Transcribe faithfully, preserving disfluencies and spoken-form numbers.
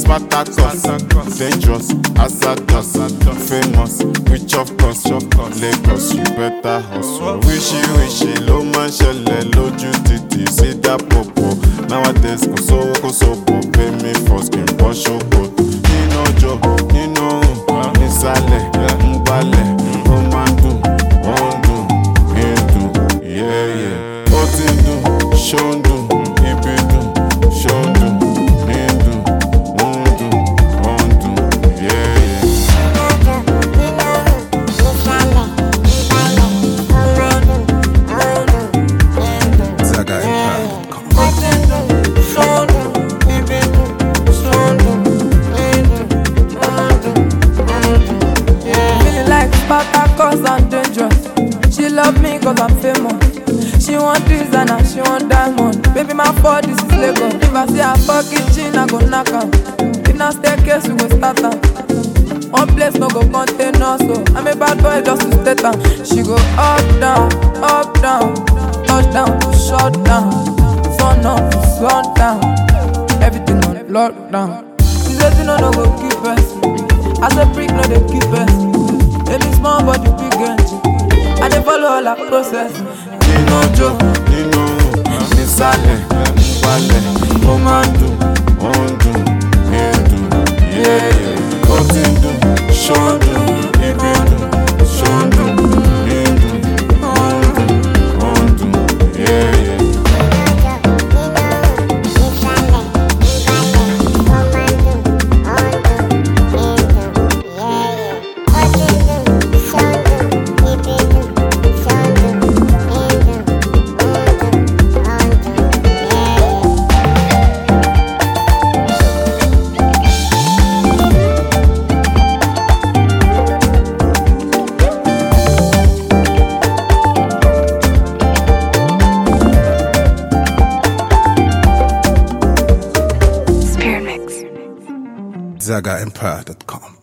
Spartacus, dangerous, hazardous, famous, rich of course, Lagos, you better hustle. Wishy wishy, low man ṣẹlẹ̀ lójú títì, see that popo. Nowadays, kò sówó kò sóbò, pay me for skin, bọ́ ṣòkòtò. Nínú ọjọ́, nínú òun, nísàlẹ̀, ń gbalẹ̀, ó máa ń dùn, ó ń dùn, ń dùn, yeah yeah. Ó ti ń dùn, ṣó ń dùn, ibi dùn, ṣó ń dùn, ń dùn, ń dùn, ó ń dùn, yeah yeah. Zaga Empire. Cause I'm dangerous. She love me cause I'm famous. She want designer, she want diamond. Baby, my fault, this is Lagos. If I see her fuck kitchen, I go knock her. If not staircase, we go start her. One place no go contain us, so I'm a bad boy just to state her. She go up, down, up, down, touchdown, shut down, sun up, sun down, everything on lockdown. She says you know no go keep us. As a brick, no they keep us. Baby small body big engine. I dey follow all her process. Nínú ọjọ́, nínú òun, nísàlẹ̀, ń gbalẹ̀, ó máa ń dùn, ó ń dùn, ń dùn, yeah yeah. Ó ti ń dùn, ṣó ń dùn, ibi dùn, ṣó ń dùn, ń dùn, ó ń dùn, ó ń dùn, yeah yeah. Zaga Empire dot com.